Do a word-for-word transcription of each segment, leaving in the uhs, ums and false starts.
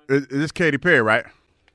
Is, is this Katy Perry, right?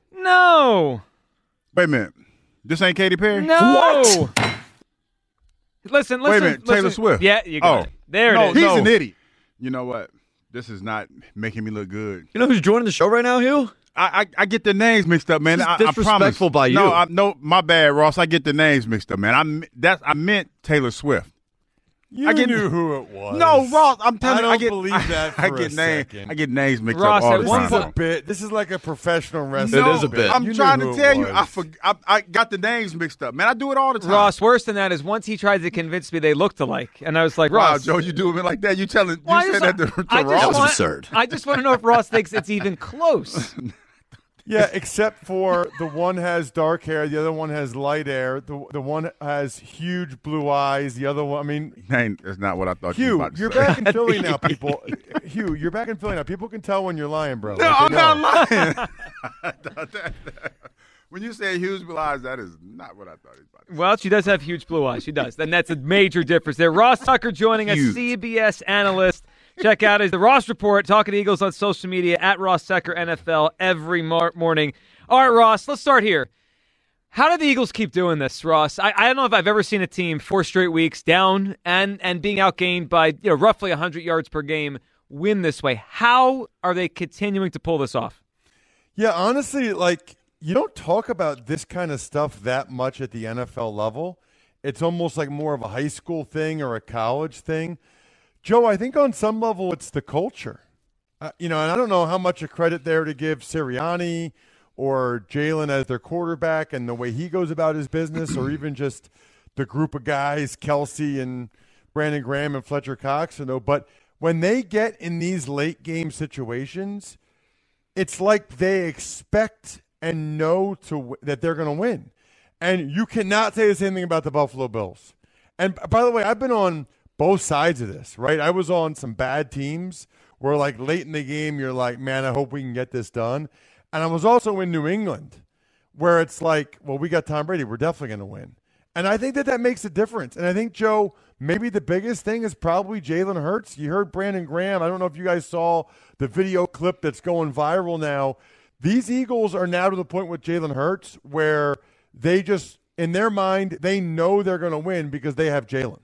No. Wait a minute. This ain't Katy Perry? No. What? Listen, listen. Wait a minute. Listen. Taylor Swift. Yeah, you got oh. it. There no, it is. He's no. an idiot. You know what? This is not making me look good. You know who's joining the show right now, Hugh? I, I I get the names mixed up, man. This is I, disrespectful I promise. by you. No, I, no, my bad, Ross. I get the names mixed up, man. I that's I meant Taylor Swift. You I get, knew who it was. No, Ross. I'm telling I you, don't I get, believe that for I, I get a names. second. I get names mixed Ross, up all at the one time. This is a bit. This is like a professional wrestling. No, It is a bit. I'm You knew trying who to it tell you, was. I, for, I I got the names mixed up, man. I do it all the time. Ross, worse than that is once he tried to convince me they looked alike, and I was like, wow, Ross, Joe, you doing it like that? You telling? Well, I you just- said that to, to I just Ross? That was want- absurd. I just want to know if Ross thinks it's even close. Yeah, except for the one has dark hair, the other one has light hair. The the one has huge blue eyes. The other one, I mean, Ain't- That's not what I thought you Hugh, were about to you're say. back in Philly now, people. Hugh, you're back in Philly now. People can tell when you're lying, bro. No, Like, I'm they not know. lying. When you say huge blue eyes, that is not what I thought he was about to say. Well, she does have huge blue eyes. She does. Then that's a major difference there. Ross Tucker joining us, Huge. C B S analyst. Check out his the Ross Report, talking to Eagles on social media, at Ross Tucker N F L every mar- morning. All right, Ross, let's start here. How did the Eagles keep doing this, Ross? I, I don't know if I've ever seen a team four straight weeks down and, and being outgained by you know roughly one hundred yards per game win this way. How are they continuing to pull this off? Yeah, honestly, like you don't talk about this kind of stuff that much at the N F L level. It's almost like more of a high school thing or a college thing. Joe, I think on some level it's the culture. Uh, you know, and I don't know how much of credit there to give Sirianni or Jalen as their quarterback and the way he goes about his business, or even just the group of guys, Kelsey and Brandon Graham and Fletcher Cox, you know. But when they get in these late game situations, it's like they expect and know to that they're going to win. And you cannot say the same thing about the Buffalo Bills. And by the way, I've been on both sides of this, right? I was on some bad teams where, like, late in the game, you're like, man, I hope we can get this done. And I was also in New England where it's like, well, we got Tom Brady. We're definitely going to win. And I think that that makes a difference. And I think, Joe, maybe the biggest thing is probably Jalen Hurts. You heard Brandon Graham. I don't know if you guys saw the video clip that's going viral now. These Eagles are now to the point with Jalen Hurts where they just, in their mind, they know they're going to win because they have Jalen.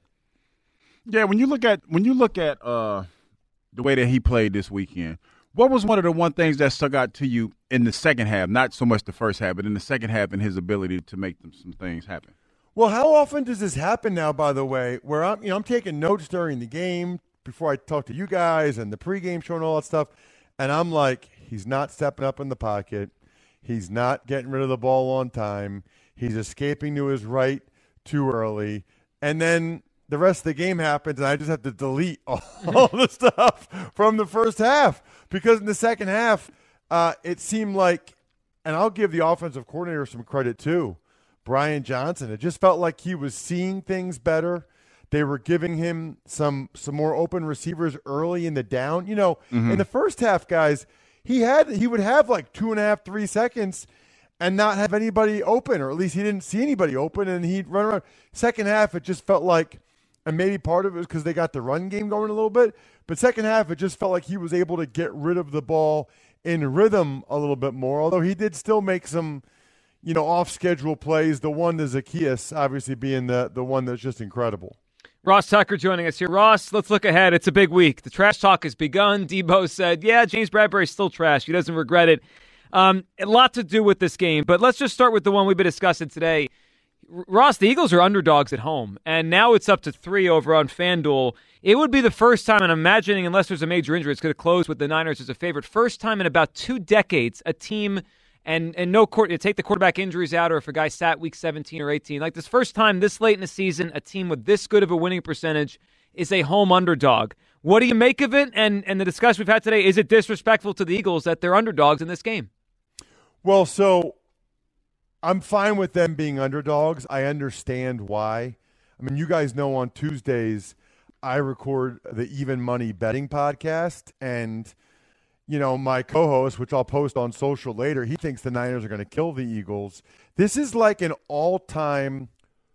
Yeah, when you look at when you look at uh, the way that he played this weekend, what was one of the one things that stuck out to you in the second half? Not so much the first half, but in the second half, and his ability to make them, some things happen. Well, how often does this happen now, by the way, where I'm, you know, I'm taking notes during the game before I talk to you guys and the pregame show and all that stuff, and I'm like, he's not stepping up in the pocket. He's not getting rid of the ball on time. He's escaping to his right too early. And then the rest of the game happens, and I just have to delete all, all the stuff from the first half. Because in the second half, uh, it seemed like, and I'll give the offensive coordinator some credit too, Brian Johnson. It just felt like he was seeing things better. They were giving him some some more open receivers early in the down. You know, mm-hmm. in the first half, guys, he had he would have like two and a half, three seconds and not have anybody open, or at least he didn't see anybody open, and he'd run around. Second half, it just felt like, and maybe part of it was because they got the run game going a little bit, but second half, it just felt like he was able to get rid of the ball in rhythm a little bit more, although he did still make some, you know, off-schedule plays, the one to Zacchaeus obviously being the, the one that's just incredible. Ross Tucker joining us here. Ross, let's look ahead. It's a big week. The trash talk has begun. Debo said, yeah, James Bradbury's still trash. He doesn't regret it. Um, a lot to do with this game, but let's just start with the one we've been discussing today. Ross, the Eagles are underdogs at home, and now it's up to three over on FanDuel. It would be the first time, and I'm imagining unless there's a major injury, it's going to close with the Niners as a favorite. First time in about two decades, a team – And and no court, you take the quarterback injuries out, or if a guy sat week seventeen or eighteen. Like this first time this late in the season, a team with this good of a winning percentage is a home underdog. What do you make of it? And and the discussion we've had today, is it disrespectful to the Eagles that they're underdogs in this game? Well, so I'm fine with them being underdogs. I understand why. I mean, you guys know on Tuesdays I record the Even Money Betting Podcast, and you know, my co-host, which I'll post on social later, he thinks the Niners are going to kill the Eagles. This is like an all-time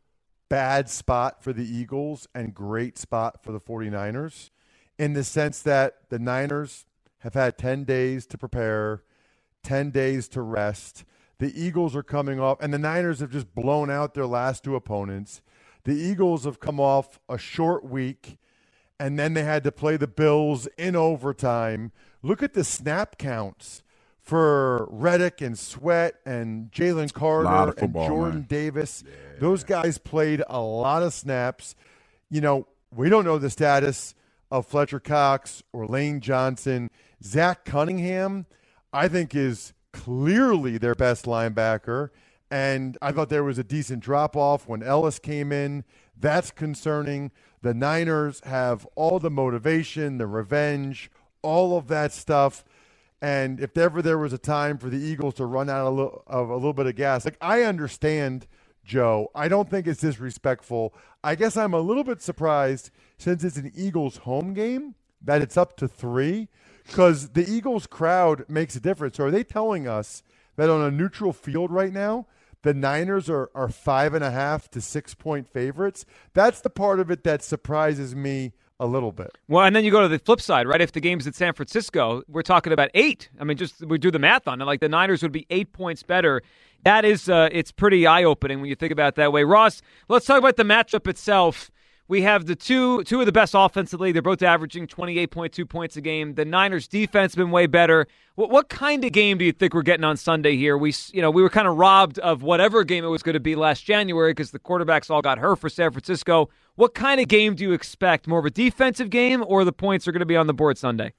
bad spot for the Eagles and great spot for the 49ers in the sense that the Niners have had ten days to prepare. ten days to rest. The Eagles are coming off, and the Niners have just blown out their last two opponents. The Eagles have come off a short week, and then they had to play the Bills in overtime. Look at the snap counts for Reddick and Sweat and Jalen Carter and Jordan man. Davis. Yeah. Those guys played a lot of snaps. You know, we don't know the status of Fletcher Cox or Lane Johnson. Zach Cunningham, I think, is clearly their best linebacker, and I thought there was a decent drop-off when Ellis came in. That's concerning. The Niners have all the motivation, the revenge, all of that stuff, and if ever there was a time for the Eagles to run out of a little, of a little bit of gas, like I understand, Joe, I don't think it's disrespectful. I guess I'm a little bit surprised, since it's an Eagles home game, that it's up to three, because the Eagles crowd makes a difference. So are they telling us that on a neutral field right now, the Niners are, are five and a half to six point favorites? That's the part of it that surprises me a little bit. Well, and then you go to the flip side, right? If the game's at San Francisco, we're talking about eight. I mean, just we do the math on it. Like the Niners would be eight points better. That is, uh, it's pretty eye-opening when you think about it that way. Ross, let's talk about the matchup itself. We have the two two of the best offensively. They're both averaging twenty-eight point two points a game. The Niners' defense has been way better. What, what kind of game do you think we're getting on Sunday here? We you know we were kind of robbed of whatever game it was going to be last January because the quarterbacks all got hurt for San Francisco. What kind of game do you expect? More of a defensive game, or the points are going to be on the board Sunday?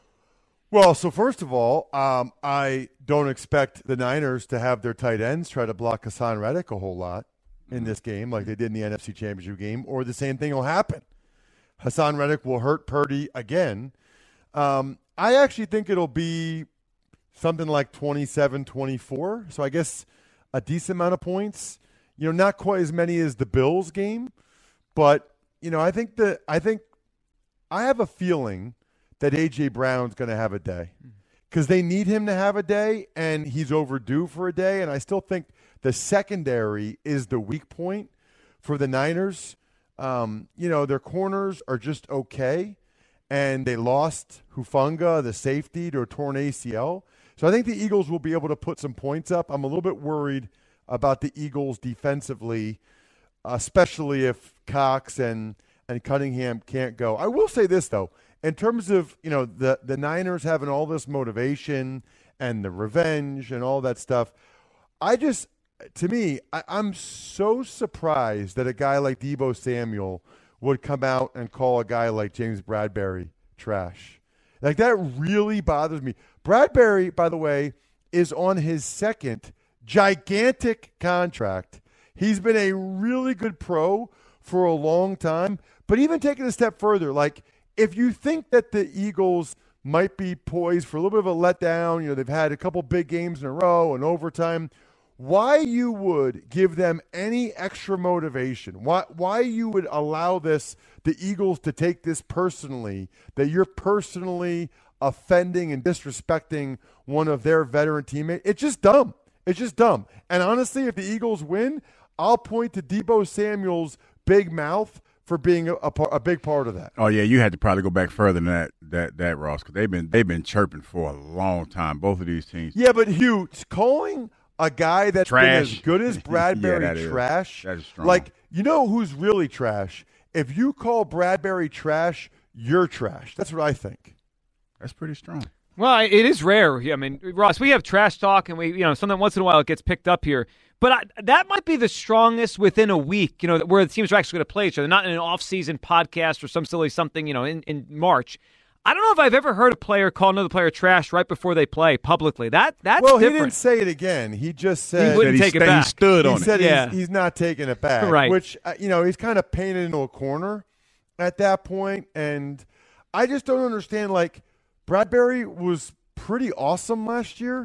Well, so first of all, um, I don't expect the Niners to have their tight ends try to block Hassan Reddick a whole lot in this game like they did in the N F C Championship game, or the same thing will happen. Hassan Reddick will hurt Purdy again. Um, I actually think it'll be something like twenty-seven twenty-four, so I guess a decent amount of points. You know, not quite as many as the Bills game, but, you know, I think that I think I have a feeling that A J. Brown's going to have a day because they need him to have a day, and he's overdue for a day, and I still think the secondary is the weak point for the Niners. Um, you know, their corners are just okay, and they lost Hufanga, the safety, to a torn A C L. So I think the Eagles will be able to put some points up. I'm a little bit worried about the Eagles defensively, especially if Cox and, and Cunningham can't go. I will say this, though. In terms of, you know, the, the Niners having all this motivation and the revenge and all that stuff, I just – to me, I, I'm so surprised that a guy like Deebo Samuel would come out and call a guy like James Bradberry trash. Like, that really bothers me. Bradberry, by the way, is on his second gigantic contract. He's been a really good pro for a long time. But even taking a step further, like, if you think that the Eagles might be poised for a little bit of a letdown, you know, they've had a couple big games in a row and overtime, why you would give them any extra motivation, why why you would allow this, the Eagles, to take this personally, that you're personally offending and disrespecting one of their veteran teammates, it's just dumb. It's just dumb. And honestly, if the Eagles win, I'll point to Deebo Samuel's big mouth for being a, a, a big part of that. Oh yeah, you had to probably go back further than that, that, that Ross, because they've been they've been chirping for a long time, both of these teams. Yeah, but Hugh, calling a guy that's trash. been as good as Bradberry yeah, that trash. Is. That is strong. Like, you know who's really trash? If you call Bradberry trash, you're trash. That's what I think. That's pretty strong. Well, it is rare. I mean, Ross, we have trash talk, and we, you know, something once in a while it gets picked up here. But I, that might be the strongest within a week, you know, where the teams are actually going to play each other, not in an off-season podcast or some silly something, you know, in, in March. I don't know if I've ever heard a player call another player trash right before they play publicly. That that's well, different. He didn't say it again. He just said he wouldn't he take st- it back. He stood he on said it. He's, Yeah. he's not taking it back. Right. Which, uh, you know, he's kind of painted into a corner at that point. And I just don't understand. Like, Bradberry was pretty awesome last year.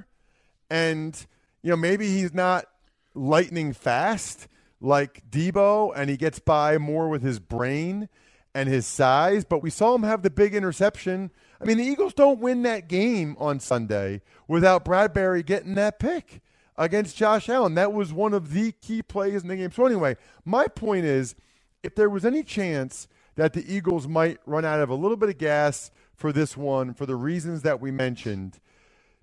And, you know, maybe he's not lightning fast like Deebo, and he gets by more with his brain and his size. But we saw him have the big interception. I mean, the Eagles don't win that game on Sunday without Bradberry getting that pick against Josh Allen. That was one of the key plays in the game. So anyway, my point is, if there was any chance that the Eagles might run out of a little bit of gas for this one, for the reasons that we mentioned,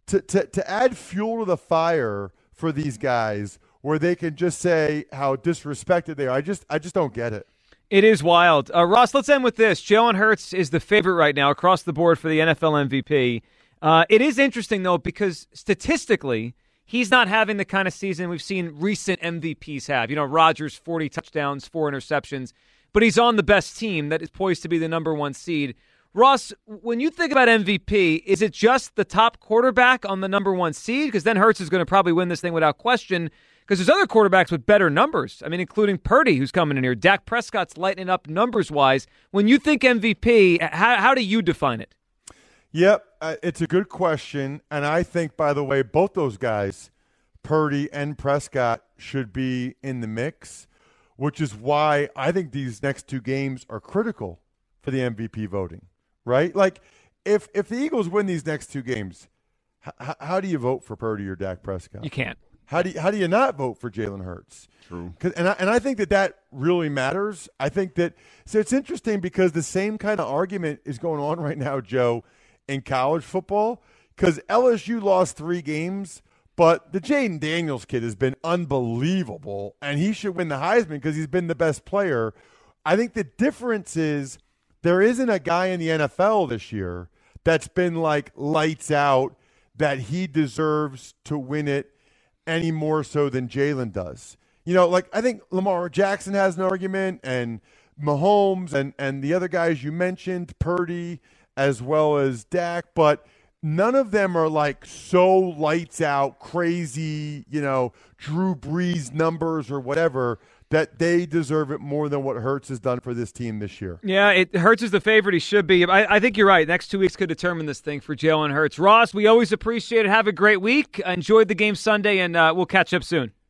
to, to, to add fuel to the fire for these guys where they can just say how disrespected they are. I just I just don't get it. It is wild. Uh, Ross, let's end with this. Jalen Hurts is the favorite right now across the board for the N F L M V P. Uh, it is interesting, though, because statistically, he's not having the kind of season we've seen recent M V Ps have. You know, Rodgers, forty touchdowns, four interceptions. But he's on the best team that is poised to be the number one seed. Ross, when you think about M V P, is it just the top quarterback on the number one seed? Because then Hurts is going to probably win this thing without question, because there's other quarterbacks with better numbers. I mean, including Purdy, who's coming in here. Dak Prescott's lighting up numbers-wise. When you think M V P, how, how do you define it? Yep, uh, it's a good question. And I think, by the way, both those guys, Purdy and Prescott, should be in the mix, which is why I think these next two games are critical for the M V P voting. Right? Like, if if the Eagles win these next two games, h- how do you vote for Purdy or Dak Prescott? You can't. How do you, how do you not vote for Jalen Hurts? True. And I, and I think that that really matters. I think that – so it's interesting because the same kind of argument is going on right now, Joe, in college football, because L S U lost three games, but the Jaden Daniels kid has been unbelievable, and he should win the Heisman because he's been the best player. I think the difference is – there isn't a guy in the N F L this year that's been like lights out that he deserves to win it any more so than Jalen does. You know, like I think Lamar Jackson has an argument, and Mahomes and, and the other guys you mentioned, Purdy as well as Dak, but none of them are like so lights out, crazy, you know, Drew Brees numbers or whatever, that they deserve it more than what Hurts has done for this team this year. Yeah, it Hurts is the favorite. He should be. I, I think you're right. Next two weeks could determine this thing for Jalen Hurts. Ross, we always appreciate it. Have a great week. I enjoyed the game Sunday, and uh, we'll catch up soon.